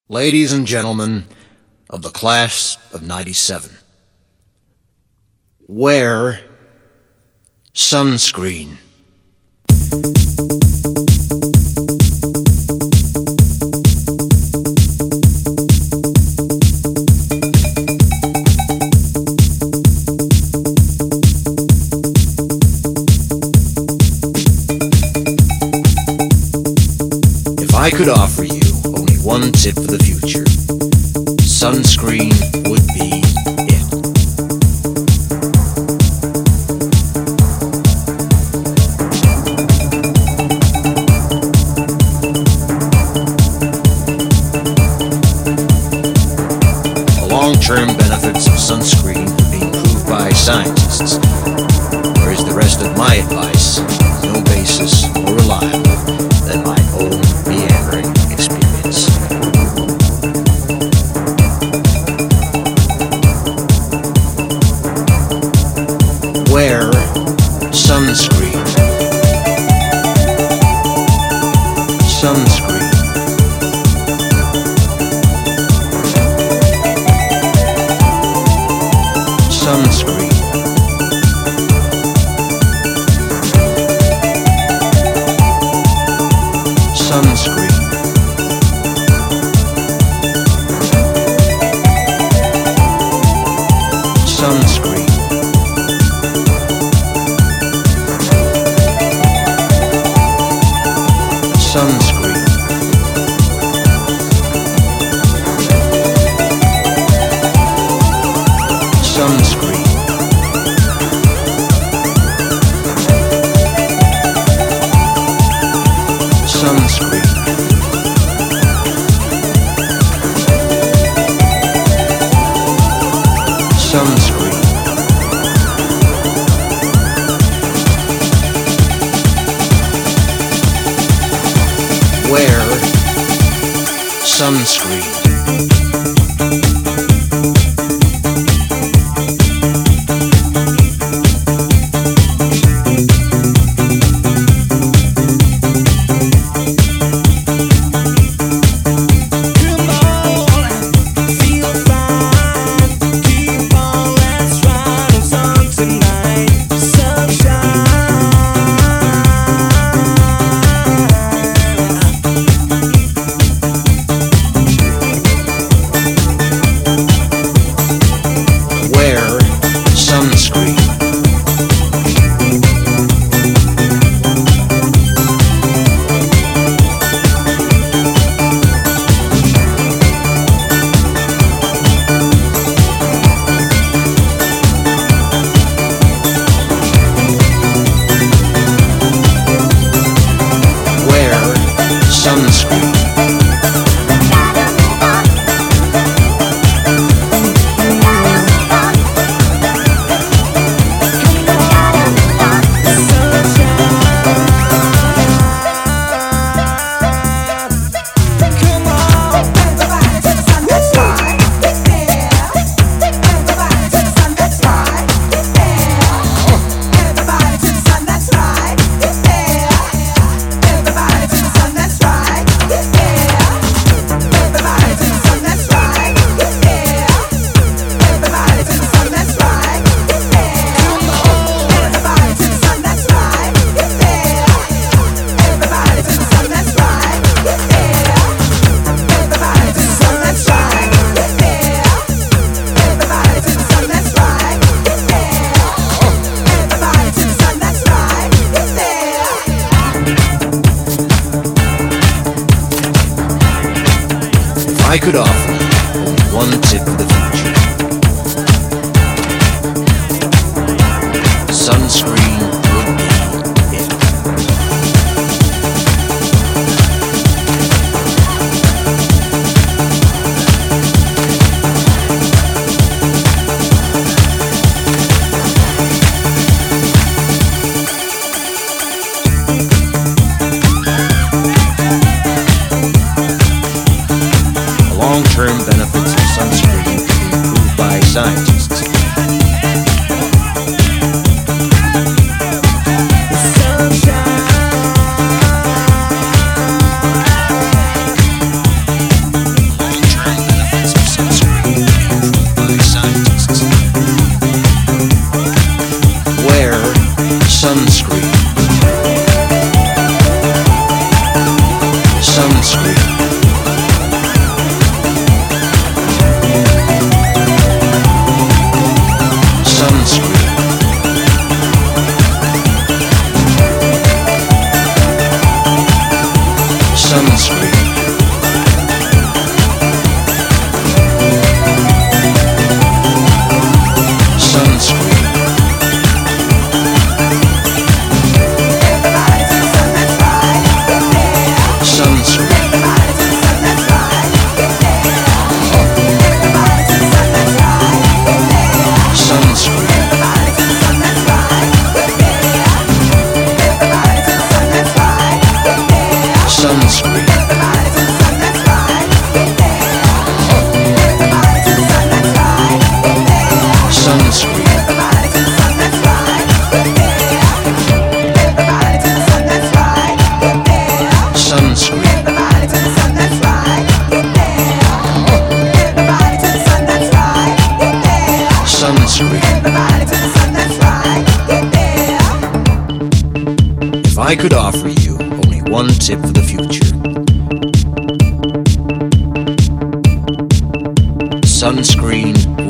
Ladies and gentlemen of the class of '97, wear sunscreen. If I could offer you only one tip for the future, sunscreen would be it. The long-term benefits of sunscreen have been proved by scientists, whereas the rest of my advice has no basis more reliable than my own meandering experience. Wear sunscreen. Sunscreen. Sunscreen. Sunscreen. Sunscreen. Sunscreen. Sunscreen. Sunscreen. Sunscreen. Wear sunscreen. Wear sunscreen. Wear sunscreen. If I could offer you only one tip for the future, sunscreen would be it. Long-term benefits of sunscreen have been proved by scientists. Sunscreen. Sunscreen. Sunscreen. Sunscreen. If I could offer you only one tip for the future, sunscreen